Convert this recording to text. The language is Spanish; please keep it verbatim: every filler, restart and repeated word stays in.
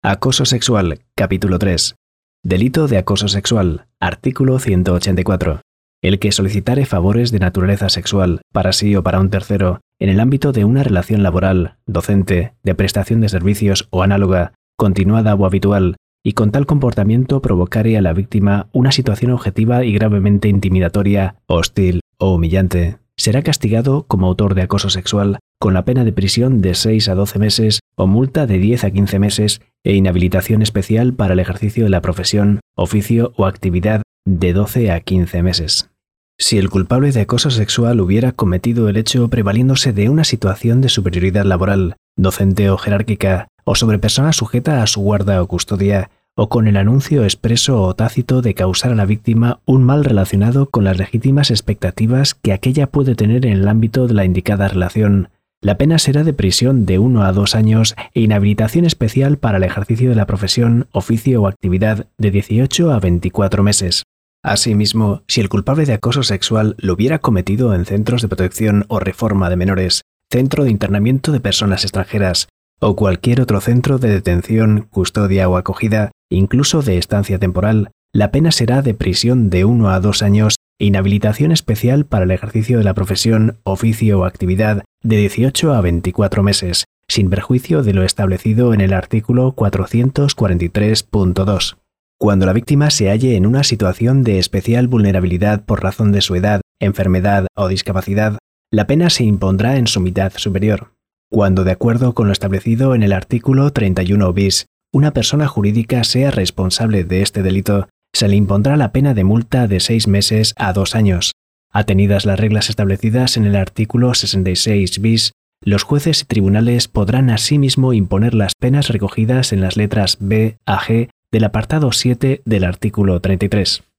Acoso sexual, capítulo tres. Delito de acoso sexual, artículo ciento ochenta y cuatro. El que solicitare favores de naturaleza sexual, para sí o para un tercero, en el ámbito de una relación laboral, docente, de prestación de servicios o análoga, continuada o habitual, y con tal comportamiento provocare a la víctima una situación objetiva y gravemente intimidatoria, hostil o humillante, será castigado como autor de acoso sexual con la pena de prisión de seis a doce meses o multa de diez a quince meses e inhabilitación especial para el ejercicio de la profesión, oficio o actividad de doce a quince meses. Si el culpable de acoso sexual hubiera cometido el hecho prevaliéndose de una situación de superioridad laboral, docente o jerárquica, o sobre persona sujeta a su guarda o custodia, o con el anuncio expreso o tácito de causar a la víctima un mal relacionado con las legítimas expectativas que aquélla puede tener en el ámbito de la indicada relación, la pena será de prisión de uno a dos años e inhabilitación especial para el ejercicio de la profesión, oficio o actividad de dieciocho a veinticuatro meses. Asimismo, si el culpable de acoso sexual lo hubiera cometido en centros de protección o reforma de menores, centro de internamiento de personas extranjeras, o cualquier otro centro de detención, custodia o acogida, incluso de estancia temporal, la pena será de prisión de uno a dos años e inhabilitación especial para el ejercicio de la profesión, oficio o actividad de dieciocho a veinticuatro meses, sin perjuicio de lo establecido en el artículo cuatrocientos cuarenta y tres punto dos. Cuando la víctima se halle en una situación de especial vulnerabilidad por razón de su edad, enfermedad o discapacidad, la pena se impondrá en su mitad superior. Cuando, de acuerdo con lo establecido en el artículo treinta y uno bis, una persona jurídica sea responsable de este delito, se le impondrá la pena de multa de seis meses a dos años. Atenidas las reglas establecidas en el artículo sesenta y seis bis, los jueces y tribunales podrán asimismo imponer las penas recogidas en las letras B a G del apartado siete del artículo treinta y tres.